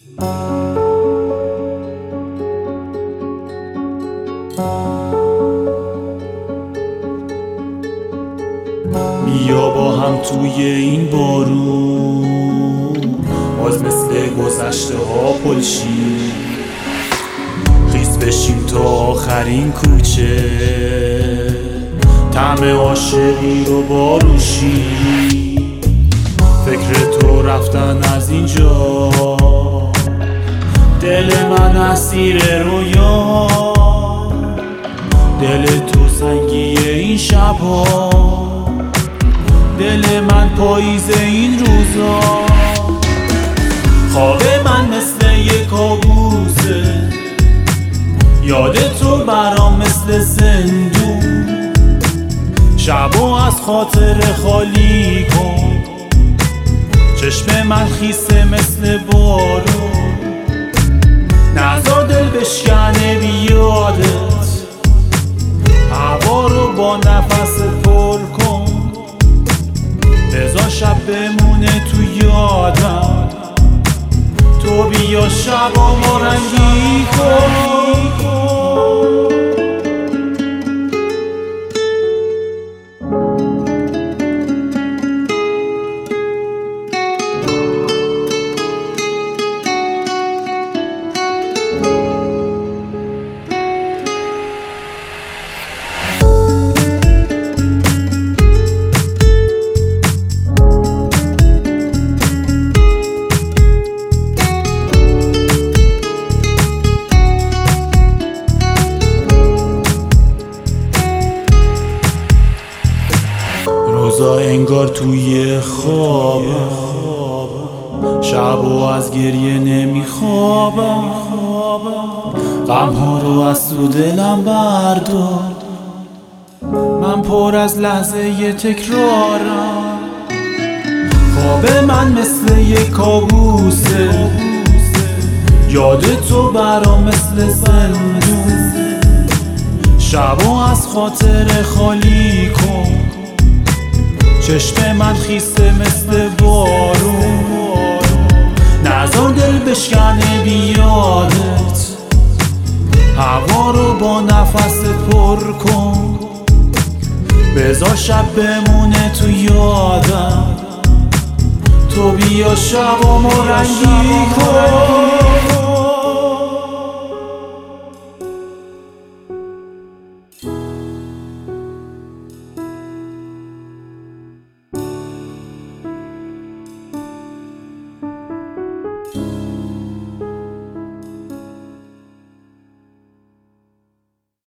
بیا با هم توی این بارون باز مثل گذشته ها پلشیم، خیز بشیم تا آخرین کوچه طعم عاشقی رو باروشیم. فکر تو رفتن از اینجا، دل من اسیر رویا، دل تو سنگی این شبها، دل من پاییز این روزا. خواب من مثل یک کابوسه، یاد تو برام مثل زندون. شبو از خاطر خالی کن، چشم من خیسه مثل بارون. نذار دل بشکنه بیادت، هوا رو با نفس پر کن. بذار شب بمونه تو یادم، تو بیا شبامو رنگی کن. روزا انگار توی خوابم، شبو از گریه نمیخوابم. غم ها رو از تو دلم بردار، من پر از لحظه تکرارم. خواب من مثل یک کابوسه، یاد تو برام مثل زندون. شبو از خاطر خالی کن، چشم من خیسه مثل بارون. نذار دل بشکنه بیادت، هوا رو با نفس پر کن. بذار شب بمونه تو یادم، تو بیا شبامو رنگی کن.